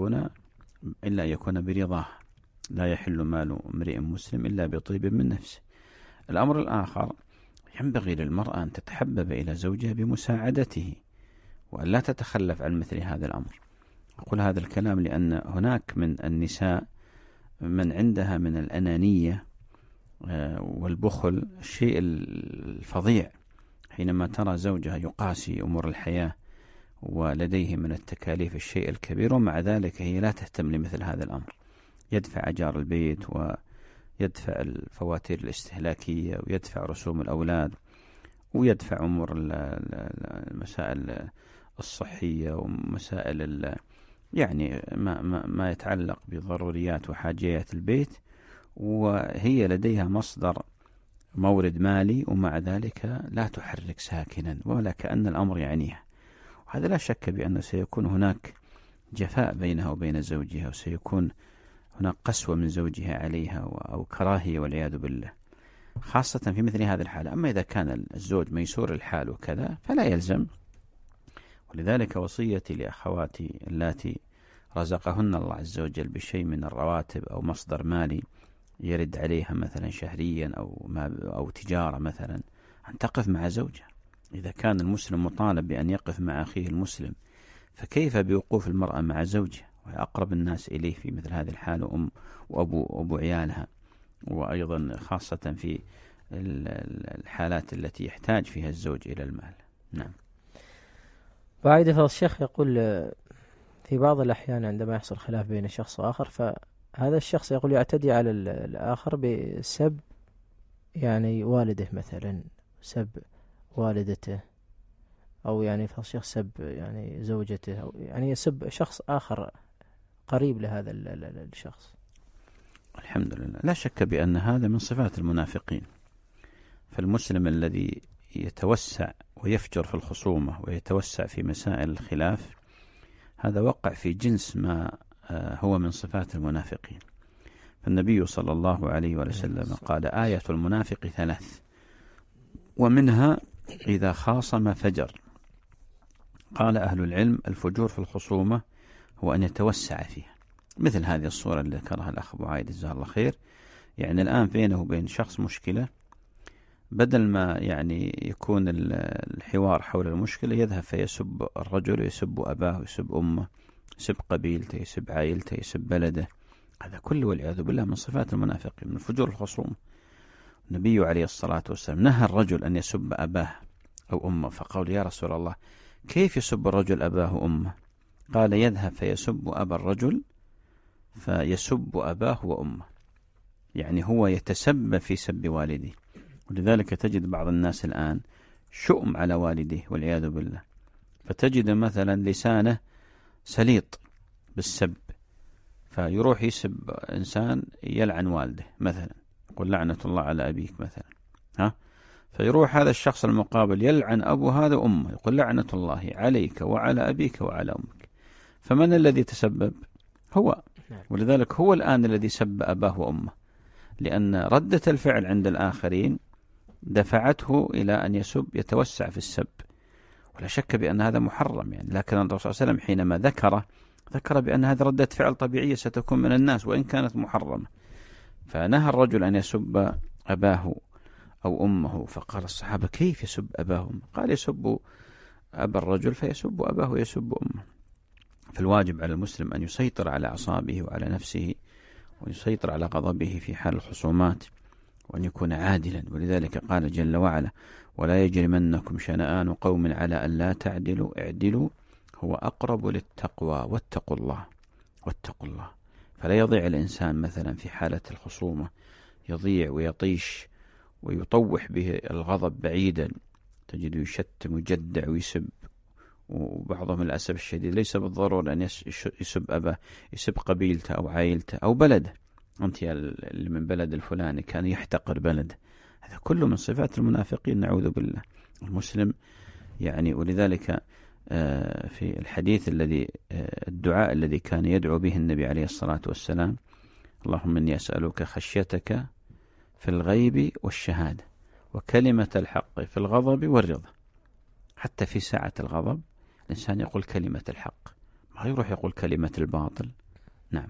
أن يكون برضاه. لا يحل مال امرئ مسلم إلا بطيب من نفسه. الأمر الآخر، ينبغي للمرأة أن تتحبب إلى زوجها بمساعدته، وأن لا تتخلف عن مثل هذا الأمر. أقول هذا الكلام لأن هناك من النساء من عندها من الأنانية والبخل الشيء الفظيع، حينما ترى زوجها يقاسي أمور الحياة ولديه من التكاليف الشيء الكبير، ومع ذلك هي لا تهتم لمثل هذا الأمر. يدفع أجار البيت، ويدفع الفواتير الاستهلاكية، ويدفع رسوم الأولاد، ويدفع أمور المسائل الصحية، ومسائل يعني ما يتعلق بضروريات وحاجيات البيت، وهي لديها مصدر مورد مالي، ومع ذلك لا تحرك ساكنا ولا كأن الأمر يعنيها. وهذا لا شك بأنه سيكون هناك جفاء بينها وبين زوجها، وسيكون هناك قسوة من زوجها عليها أو كراهية والعياذ بالله، خاصة في مثل هذه الحالة. أما إذا كان الزوج ميسور الحال وكذا فلا يلزم. ولذلك وصيتي لأخواتي اللاتي رزقهن الله عز وجل بشيء من الرواتب أو مصدر مالي يرد عليها مثلا شهريا أو تجارة مثلا، أن تقف مع زوجها. إذا كان المسلم مطالب بأن يقف مع أخيه المسلم، فكيف بوقوف المرأة مع زوجها، وهي أقرب الناس إليه في مثل هذه الحالة، وأبو عيالها، وأيضا خاصة في الحالات التي يحتاج فيها الزوج إلى المال. نعم. بعد فضل الشيخ يقول في بعض الأحيان عندما يحصل خلاف بين شخص وآخر، فهذا الشخص يقول يعتدي على الآخر بسب يعني والده مثلا، سب والدته، أو يعني فضل الشيخ سب يعني زوجته، أو يعني يسب شخص آخر قريب لهذا الشخص. الحمد لله، لا شك بأن هذا من صفات المنافقين. فالمسلم الذي يتوسع ويفجر في الخصومة ويتوسع في مسائل الخلاف، هذا وقع في جنس ما هو من صفات المنافقين. فالنبي صلى الله عليه وسلم قال: آية المنافق 3، ومنها إذا خاصم فجر. قال أهل العلم: الفجور في الخصومة هو أن يتوسع فيها، مثل هذه الصورة اللي ذكرها الأخ أبو عايد جزاه الله خير. يعني الآن بينه وبين شخص مشكلة، بدل ما يعني يكون الحوار حول المشكلة، يذهب فيسب الرجل، يسب أباه، يسب أمه، يسب قبيلته، يسب عائلته، يسب بلده. هذا كله والعياذ بالله من صفات المنافقين، من فجور الخصوم. النبي عليه الصلاة والسلام نهى الرجل أن يسب أباه أو أمه، فقال: يا رسول الله، كيف يسب الرجل أباه وأمه؟ قال: يذهب فيسب أبا الرجل فيسب أباه وأمه، يعني هو يتسبب في سب والده. ولذلك تجد بعض الناس الآن شؤم على والده والعياذ بالله، فتجد مثلا لسانه سليط بالسب، فيروح يسب إنسان يلعن والده مثلا، يقول: لعنة الله على أبيك مثلا، فيروح هذا الشخص المقابل يلعن أبو هذا أمه، يقول: لعنة الله عليك وعلى أبيك وعلى أمك. فمن الذي تسبب؟ هو. ولذلك هو الآن الذي سب أباه وأمه، لأن ردة الفعل عند الآخرين دفعته إلى أن يتوسع في السب، ولا شك بأن هذا محرم يعني. لكن الرسول صلى الله عليه وسلم حينما ذكر بأن هذه ردة فعل طبيعية ستكون من الناس وإن كانت محرمة، فنهى الرجل أن يسب أباه أو أمه. فقال الصحابة: كيف يسب أباهم؟ قال: يسب أبا الرجل فيسب أباه ويسب أمه. فالواجب على المسلم أن يسيطر على أعصابه وعلى نفسه، ويسيطر على غضبه في حال الخصومات، وأن يكون عادلا. ولذلك قال جل وعلا: ولا يجرمنكم شنآن قوم على أن لا تعدلوا اعدلوا هو أقرب للتقوى واتقوا الله. فلا يضيع الإنسان مثلا في حالة الخصومة، يضيع ويطيش ويطوح به الغضب بعيدا، تجد يشتم ويجدع ويسب. وبعضهم للأسف الشديد ليس بالضرورة أن يسب أباه، يسب قبيلته أو عائلته أو بلده. أنت اللي من بلد الفلاني كان يحتقر بلده، هذا كله من صفات المنافقين، نعوذ بالله. المسلم يعني، ولذلك في الحديث الذي الدعاء الذي كان يدعو به النبي عليه الصلاة والسلام: اللهم إني أسألك خشيتك في الغيب والشهادة وكلمة الحق في الغضب والرضا. حتى في ساعة الغضب الإنسان يقول كلمة الحق، ما يروح يقول كلمة الباطل. نعم.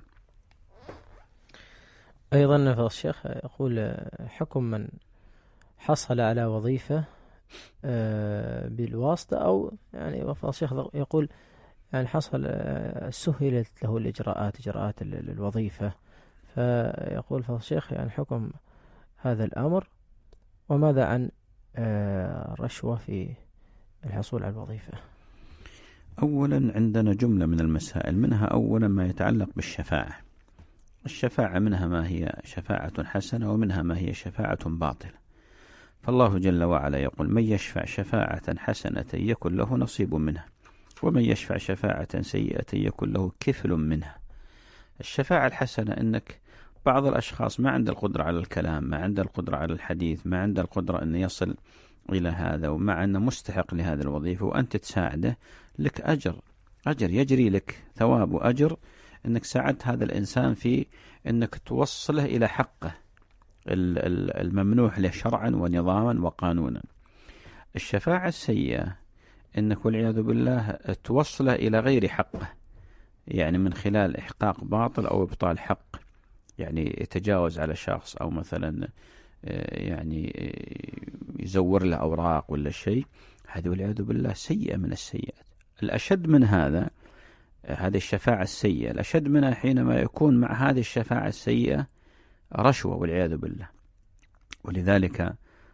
أيضا فضل الشيخ يقول حكم من حصل على وظيفة بالواسطة، أو يعني فضل الشيخ يقول يعني حصل سهلت له إجراءات الوظيفة، فيقول فضل الشيخ يعني حكم هذا الأمر، وماذا عن الرشوة في الحصول على الوظيفة؟ أولا عندنا جملة من المسائل، منها أولا ما يتعلق بالشفاعة. الشفاعة منها ما هي شفاعة حسنة ومنها ما هي شفاعة باطلة. فالله جل وعلا يقول: من يشفع شفاعة حسنة يكن له نصيب منها، ومن يشفع شفاعة سيئة يكن له كفل منها. الشفاعة الحسنة أنك بعض الأشخاص ما عنده القدرة على الكلام، ما عنده القدرة على الحديث، ما عنده القدرة أن يصل إلى هذا، ومع أنه مستحق لهذه الوظيفة، وأنت تساعده، لك أجر يجري لك ثواب وأجر أنك ساعدت هذا الإنسان في أنك توصله إلى حقه الممنوح له شرعا ونظاما وقانونا. الشفاعة السيئة أنك والعياذ بالله توصله إلى غير حقه، يعني من خلال إحقاق باطل أو إبطال حق، يعني يتجاوز على شخص، أو مثلا يعني يزور له أوراق ولا شيء. هذه والعياذ بالله سيئة من السيئات. الأشد من هذا، هذه الشفاعة السيئة، الأشد منها حينما يكون مع هذه الشفاعة السيئة رشوة والعياذ بالله. ولذلك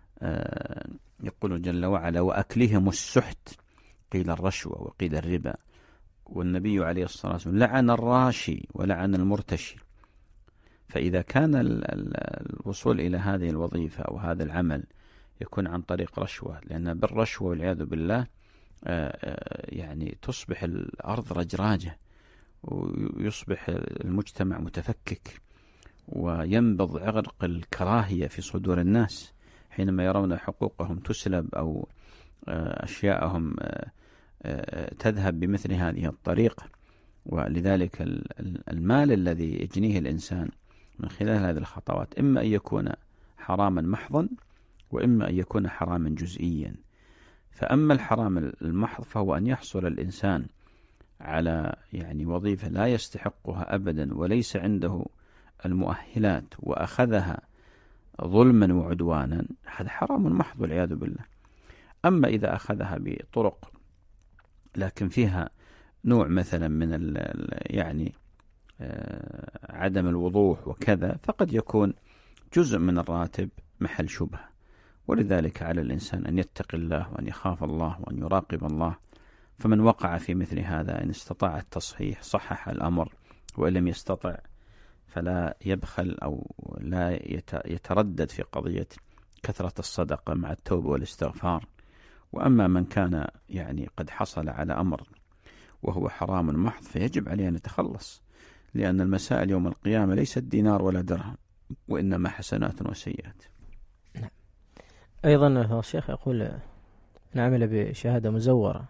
يقول جل وعلا: وأكلهم السحت، قيل الرشوة وقيل الربا. والنبي عليه الصلاة والسلام لعن الراشي ولعن المرتشي. فإذا كان الوصول إلى هذه الوظيفة أو هذا العمل يكون عن طريق رشوة، لأن بالرشوة والعياذ بالله يعني تصبح الأرض رجراجة، ويصبح المجتمع متفكك، وينبض عرق الكراهية في صدور الناس حينما يرون حقوقهم تسلب أو أشياءهم تذهب بمثل هذه الطريقة. ولذلك المال الذي يجنيه الإنسان من خلال هذه الخطوات إما أن يكون حراما محضا، وإما أن يكون حراما جزئيا. فأما الحرام المحض فهو أن يحصل الإنسان على يعني وظيفة لا يستحقها أبدا وليس عنده المؤهلات، وأخذها ظلما وعدوانا، هذا حرام محض والعياذ بالله. أما إذا أخذها بطرق لكن فيها نوع مثلا من يعني عدم الوضوح وكذا، فقد يكون جزء من الراتب محل شبهة. ولذلك على الإنسان أن يتقي الله وأن يخاف الله وأن يراقب الله. فمن وقع في مثل هذا إن استطاع التصحيح صحح الأمر، وإن لم يستطع فلا يبخل أو لا يتردد في قضية كثرة الصدقة مع التوبة والاستغفار. وأما من كان يعني قد حصل على أمر وهو حرام محض فيجب عليه أن يتخلص، لأن المسائل يوم القيامة ليست دينار ولا درهم، وإنما حسنات وسيئات. أيضا الشيخ يقول أن عمل بشهادة مزورة،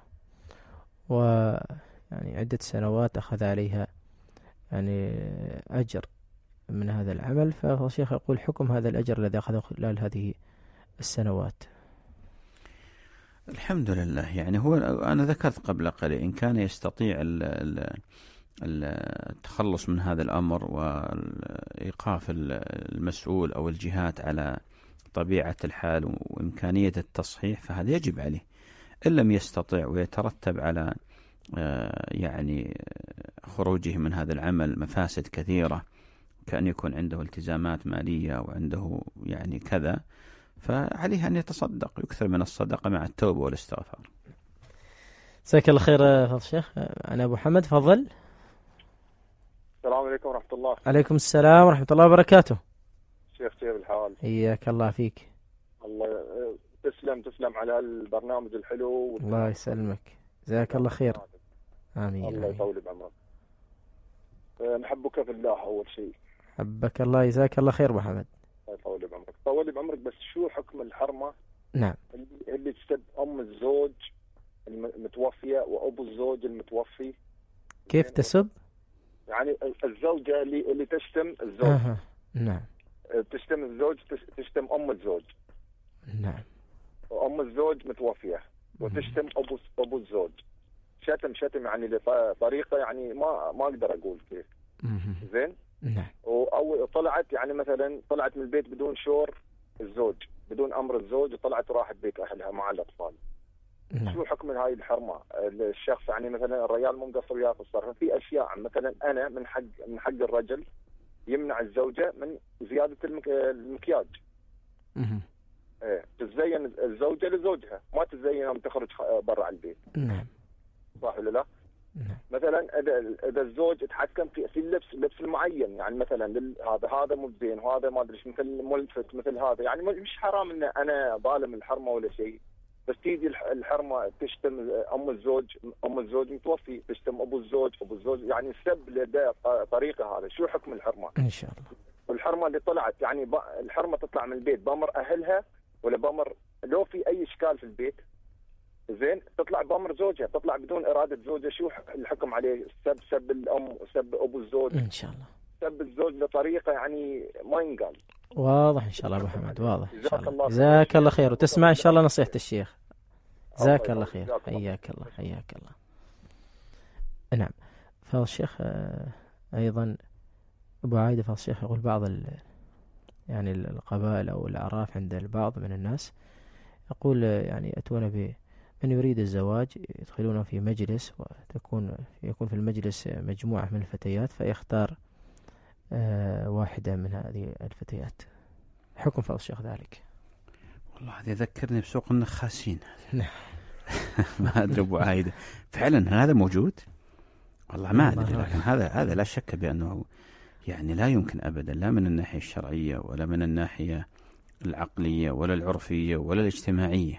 ويعني عدة سنوات أخذ عليها يعني أجر من هذا العمل، فالشيخ يقول حكم هذا الأجر الذي أخذه خلال هذه السنوات. الحمد لله. يعني هو أنا ذكرت قبل قليل إن كان يستطيع التخلص من هذا الأمر وإيقاف المسؤول أو الجهات على طبيعة الحال وإمكانية التصحيح فهذا يجب عليه. إن لم يستطيع ويترتب على يعني خروجه من هذا العمل مفاسد كثيرة، كأن يكون عنده التزامات مالية وعنده يعني كذا، فعليه أن يتصدق، يكثر من الصدقة مع التوبة والاستغفار. جزاك الله خير فضل الشيخ. أنا أبو محمد، فضل. السلام عليكم ورحمة الله. عليكم السلام ورحمة الله وبركاته. شيخ كيف الحال؟ إياك الله فيك. الله تسلم على البرنامج الحلو. الله يسلمك، جزاك الله خير. آمين. الله يطول بعمرك. نحبك في الله أول شيء. حبك الله، جزاك الله خير محمد. الله يطول بعمرك. طول بعمرك بس شو حكم الحرمة نعم. اللي تسب أم الزوج المتوفية وأبو الزوج المتوفي؟ كيف تسب؟ يعني الزوجة اللي تشتم الزوج. نعم. تشتم الزوج، تشتم أم الزوج. نعم. وأم الزوج متوفية وتشتم أبو الزوج. شتم يعني بطريقة يعني ما أقدر أقول كيف. زين. نعم. أو طلعت يعني مثلا طلعت من البيت بدون شور الزوج، بدون أمر الزوج، وطلعت وراحت بيت أهلها مع الأطفال. نعم. شو حكم هاي الحرمة؟ الشخص يعني مثلا الرجال مو مقصر وياه في الصرف. في أشياء مثلا أنا من حق الرجل يمنع الزوجة من زيادة المكياج. تزين الزوجة لزوجها، ما تزين يوم تخرج برا البيت. نعم. صح ولا لا؟ نعم. مثلا اذا الزوج يتحكم في اللبس المعين، يعني مثلا هذا مو زين وهذا ما ادري مثل ملفت مثل هذا، يعني مش حرام ان انا ظالم الحرمه ولا شيء، بس تيجي الحرمه تشتم ام الزوج متوفي، تشتم ابو الزوج، يعني السب لده طريقه. هذا شو حكم الحرمه؟ ان شاء الله. والحرمه اللي طلعت يعني الحرمه تطلع من البيت بامر اهلها ولا بامر لو في اي اشكال في البيت، زين، تطلع بامر زوجها، تطلع بدون اراده زوجها، شو الحكم عليه؟ سب الام وسب ابو الزوج ان شاء الله. سب الزوج بطريقه يعني ما ينقال. واضح ان شاء الله ابو حمد، واضح ان شاء الله. جزاك جزاك الله خير، وتسمع ان شاء الله نصيحة الشيخ. جزاك الله خير، حياك الله حياك الله. نعم. فالشيخ ايضا ابو عايدة، فالشيخ يقول بعض يعني القبائل او الاعراف عند البعض من الناس، يقول يعني يأتون من يريد الزواج يدخلونه في مجلس، يكون في المجلس مجموعة من الفتيات، فيختار واحدة من هذه الفتيات. حكم فضل الشيخ ذلك؟ والله هذا يذكرني بسوق النخاسين. ما أدري أبو عايدة فعلا هذا موجود؟ والله ما أدري، لكن هذا لا شك بأنه يعني لا يمكن أبدا، لا من الناحية الشرعية ولا من الناحية العقلية ولا العرفية ولا الاجتماعية.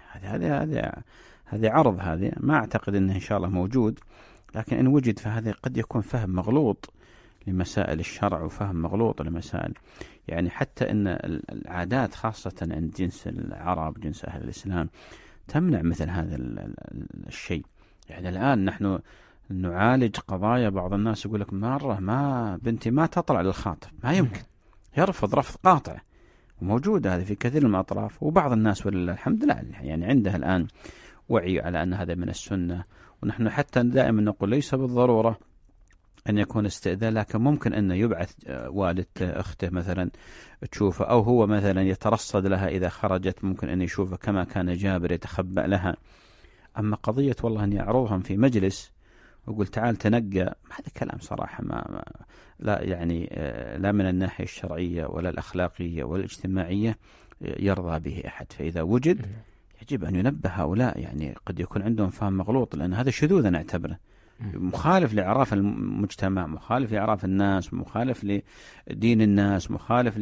هذا عرض، هذا ما أعتقد أنه إن شاء الله موجود، لكن إن وجد فهذا قد يكون فهم مغلوط لمسائل الشرع وفهم مغلوط لمسائل، يعني حتى أن العادات خاصة عند جنس العرب، جنس أهل الإسلام، تمنع مثل هذا الشيء. يعني الآن نحن نعالج قضايا، بعض الناس يقول لك مرة بنتي ما تطلع للخاطب، ما يمكن، يرفض رفض قاطع، وموجودة هذه في كثير من الأطراف. وبعض الناس ولله الحمد لله يعني عنده الآن وعي على أن هذا من السنة. ونحن حتى دائما نقول ليس بالضرورة أن يكون استئذان، لكن ممكن أن يبعث والد أخته مثلا تشوفه، أو هو مثلا يترصد لها إذا خرجت، ممكن أن يشوفه كما كان جابر يتخبأ لها. أما قضية والله أن يعرضهم في مجلس ويقول تعال تنقى، هذا كلام صراحة لا يعني لا من الناحية الشرعية ولا الأخلاقية ولا الاجتماعية يرضى به أحد. فإذا وجد يجب أن ينبه هؤلاء، يعني قد يكون عندهم فهم مغلوط، لأن هذا شذوذ نعتبره، مخالف لإعراف المجتمع، مخالف لإعراف الناس، مخالف لدين الناس، مخالف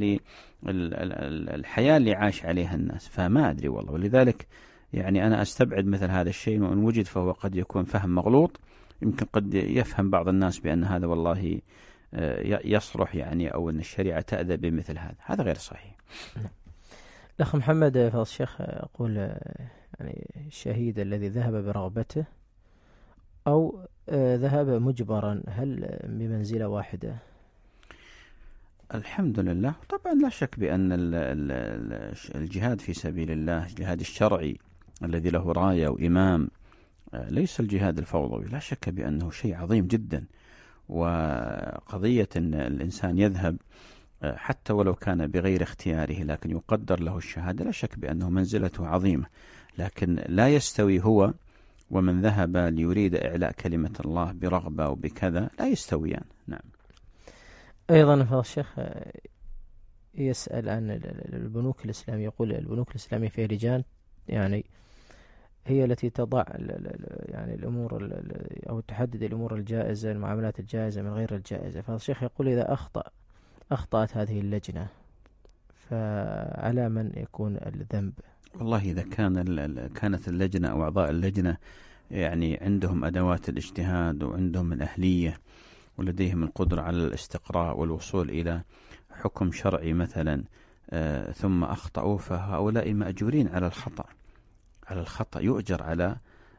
للحياة اللي عاش عليها الناس. فما أدري والله، ولذلك يعني أنا أستبعد مثل هذا الشيء، وإن وجد فهو قد يكون فهم مغلوط. يمكن قد يفهم بعض الناس بأن هذا والله يصلح يعني، أو أن الشريعة تأذى بمثل هذا غير صحيح. الأخ محمد فضل الشيخ يقول يعني الشهيد الذي ذهب برغبته أو ذهب مجبرا، هل بمنزلة واحدة؟ الحمد لله. طبعا لا شك بأن الجهاد في سبيل الله، الجهاد الشرعي الذي له راية وإمام، ليس الجهاد الفوضوي، لا شك بأنه شيء عظيم جدا. وقضية أن الإنسان يذهب حتى ولو كان بغير اختياره لكن يقدر له الشهادة، لا شك بأنه منزلته عظيمة، لكن لا يستوي هو ومن ذهب ليريد إعلاء كلمة الله برغبة وبكذا، لا يستويان. نعم. أيضا فضل الشيخ يسأل عن البنوك الإسلامية، يقول البنوك الإسلامية فيها لجان يعني هي التي تضع يعني الأمور أو تحدد الأمور الجائزة، المعاملات الجائزة من غير الجائزة. فهذا الشيخ يقول إذا أخطأت هذه اللجنة فعلى من يكون الذنب؟ والله إذا كانت اللجنة أو أعضاء اللجنة يعني عندهم أدوات الاجتهاد وعندهم الأهلية ولديهم القدرة على الاستقراء والوصول إلى حكم شرعي مثلا ثم أخطأوا، فهؤلاء مأجورين على الخطأ، يؤجر على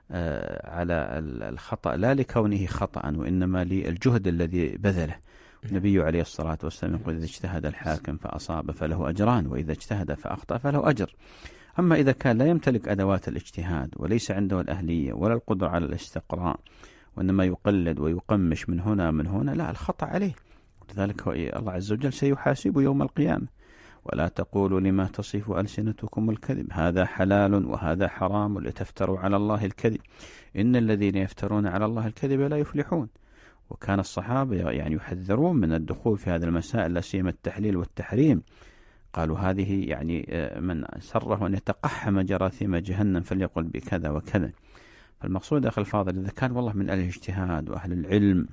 الخطأ، لا لكونه خطأ وإنما للجهد الذي بذله. النبي عليه الصلاة والسلام يقول: إذا اجتهد الحاكم فأصاب فله أجران، وإذا اجتهد فأخطأ فله أجر. أما إذا كان لا يمتلك أدوات الاجتهاد وليس عنده الأهلية ولا القدرة على الاستقراء، وإنما يقلد ويقمش من هنا لا، الخطأ عليه. لذلك الله عز وجل سيحاسب يوم القيامة: ولا تقولوا لما تصف ألسنتكم الكذب هذا حلال وهذا حرام لتفتروا على الله الكذب إن الذين يفترون على الله الكذب لا يفلحون. وكان الصحابة يعني يحذرون من الدخول في هذه المسائل، لا سيما التحليل والتحريم. قالوا هذه يعني من سره أن يتقحم جراثيم جهنم فليقل بكذا وكذا. فالمقصود أخي الفاضل، إذا كان والله من أهل الاجتهاد وأهل العلم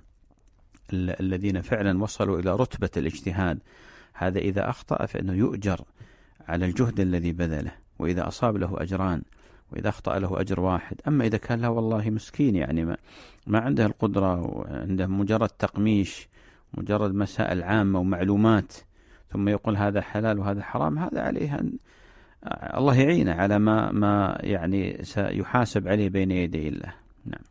الذين فعلا وصلوا إلى رتبة الاجتهاد، هذا إذا أخطأ فإنه يؤجر على الجهد الذي بذله، وإذا أصاب له أجران، وإذا أخطأ له أجر واحد. أما إذا كان له والله مسكين يعني ما عنده القدرة وعنده مجرد تقميش، مجرد مسائل عامة ومعلومات، ثم يقول هذا حلال وهذا حرام، هذا عليه أن الله يعينه على ما يعني سيحاسب عليه بين يدي الله. نعم.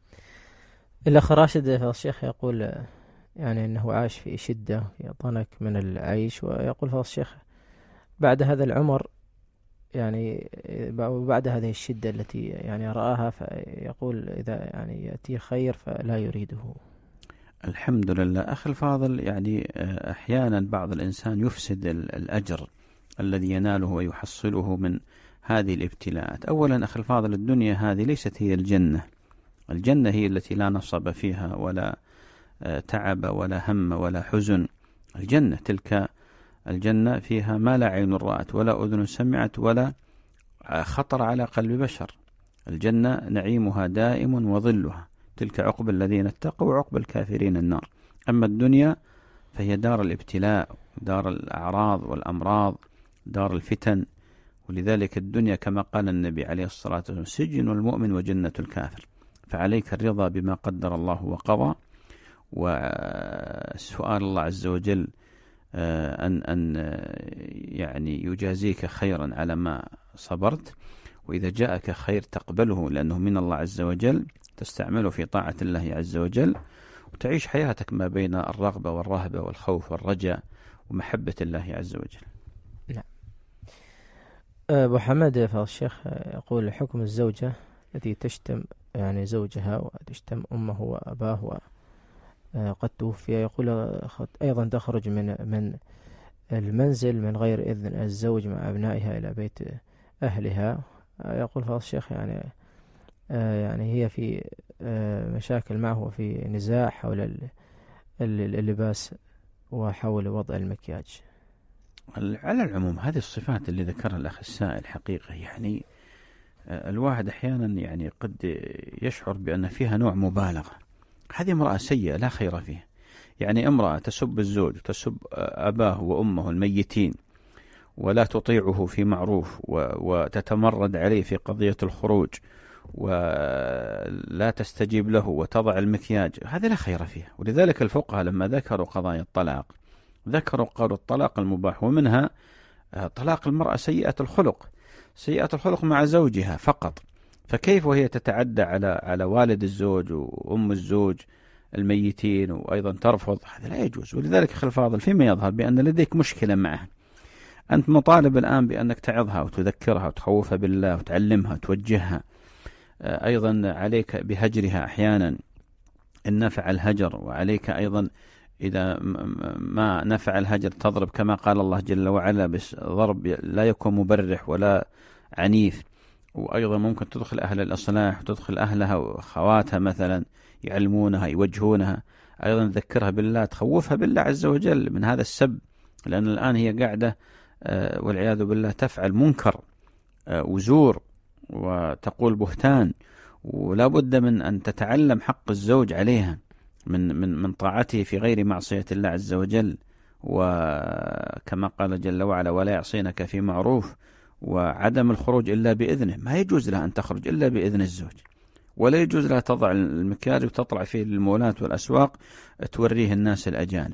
الأخ راشد الشيخ يقول يعني أنه عاش في شدة، في ضنك من العيش، ويقول فضل الشيخ بعد هذا العمر يعني بعد هذه الشدة التي يعني رآها، فيقول إذا يعني يأتي خير فلا يريده. الحمد لله أخي الفاضل، يعني أحيانا بعض الإنسان يفسد الأجر الذي يناله ويحصله من هذه الابتلاءات. أولا أخي الفاضل، الدنيا هذه ليست هي الجنة. الجنة هي التي لا نصب فيها ولا تعب ولا هم ولا حزن. الجنة تلك الجنة فيها ما لا عين رأت ولا أذن سمعت ولا خطر على قلب بشر. الجنة نعيمها دائم وظلها، تلك عقب الذين اتقوا وعقب الكافرين النار. أما الدنيا فهي دار الابتلاء، دار الأعراض والأمراض، دار الفتن. ولذلك الدنيا كما قال النبي عليه الصلاة والسلام: سجن المؤمن وجنة الكافر. فعليك الرضا بما قدر الله وقضى، وسؤال الله عز وجل أن يعني يجازيك خيرا على ما صبرت، وإذا جاءك خير تقبله لأنه من الله عز وجل، تستعمله في طاعة الله عز وجل، وتعيش حياتك ما بين الرغبة والرهبة والخوف والرجاء ومحبة الله عز وجل. نعم. أبو حمد فضل الشيخ يقول: حكم الزوجة التي تشتم يعني زوجها وتشتم أمه وأباه وقد توفي، يقول أيضا تخرج من المنزل من غير إذن الزوج مع أبنائها إلى بيت أهلها. يقول فضل الشيخ يعني هي في مشاكل معه وفي نزاع حول اللباس وحول وضع المكياج. على العموم هذه الصفات اللي ذكرها الأخ السائل حقيقة يعني الواحد أحيانا يعني قد يشعر بأن فيها نوع مبالغة. هذه امرأة سيئة لا خير فيها. يعني امرأة تسب الزوج وتسب أباه وأمه الميتين ولا تطيعه في معروف وتتمرد عليه في قضية الخروج ولا تستجيب له وتضع المكياج، هذه لا خير فيها. ولذلك الفقهاء لما ذكروا قضايا الطلاق قالوا الطلاق المباح، ومنها طلاق المرأة سيئة الخلق مع زوجها فقط. فكيف وهي تتعدى على والد الزوج وأم الزوج الميتين وأيضا ترفض؟ هذا لا يجوز. ولذلك أخي الفاضل، فيما يظهر بأن لديك مشكلة معها، أنت مطالب الآن بأنك تعظها وتذكرها وتخوفها بالله وتعلمها وتوجهها. أيضا عليك بهجرها أحيانا إن نفع الهجر، وعليك أيضا إذا ما نفع الهجر تضرب كما قال الله جل وعلا، بس ضرب لا يكون مبرح ولا عنيف. وأيضا ممكن تدخل أهل الإصلاح وتدخل أهلها وخواتها مثلا يعلمونها يوجهونها. أيضا تذكرها بالله، تخوفها بالله عز وجل من هذا السب، لأن الآن هي قاعدة والعياذ بالله تفعل منكر وزور وتقول بهتان، ولا بد من أن تتعلم حق الزوج عليها من طاعته في غير معصية الله عز وجل. وكما قال جل وعلا: ولا يعصينك في معروف، وعدم الخروج إلا بإذنه. ما يجوز لها أن تخرج إلا بإذن الزوج، ولا يجوز لها تضع المكياج وتطلع فيه للمولات والأسواق توريه الناس الأجانب.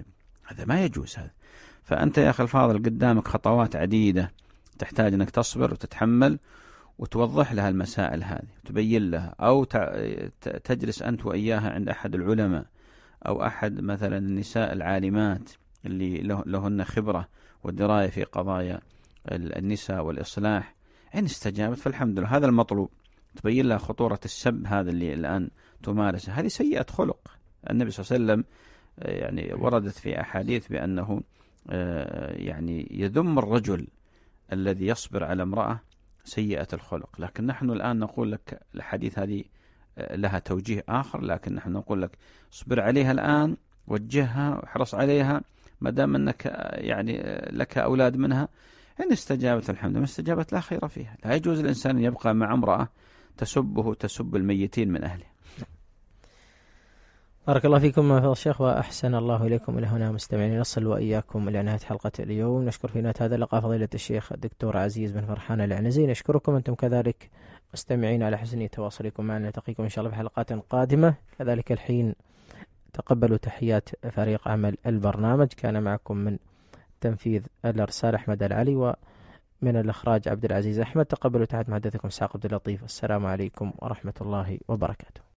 هذا ما يجوز هذا. فأنت يا أخي الفاضل قدامك خطوات عديدة تحتاج أنك تصبر وتتحمل وتوضح لها المسائل هذه وتبين لها، أو تجلس أنت وإياها عند أحد العلماء أو أحد مثلا النساء العالمات اللي لهن خبرة ودراية في قضايا النساء والإصلاح. إن استجابت فالحمد لله، هذا المطلوب. تبين لها خطورة السب هذا اللي الآن تمارسه، هذه سيئة خلق. النبي صلى الله عليه وسلم يعني وردت في أحاديث بأنه يعني يذم الرجل الذي يصبر على امرأة سيئة الخلق. لكن نحن الآن نقول لك الحديث هذه لها توجيه آخر، لكن نحن نقول لك اصبر عليها الآن، وجهها واحرص عليها ما دام أنك يعني لك أولاد منها. إن استجابت الحمد لله، ما استجابت لا خير فيها. لا يجوز الإنسان أن يبقى مع امرأة تسبه تسب الميتين من أهله. بارك الله فيكم يا الشيخ وأحسن الله إليكم. إلى هنا مستمعين نصل وإياكم إلى نهاية حلقة اليوم. نشكر في نهاية هذا اللقاء فضيلة الشيخ الدكتور عزيز بن فرحان العنزي. نشكركم أنتم كذلك مستمعين على حسن تواصلكم معنا. نلتقيكم إن شاء الله في حلقات قادمة. كذلك الحين تقبلوا تحيات فريق عمل البرنامج. كان معكم من تنفيذ الإرسال أحمد العلي، ومن الإخراج عبد العزيز أحمد. تقبلوا تحيات محدثكم إسحاق عبد اللطيف. السلام عليكم ورحمة الله وبركاته.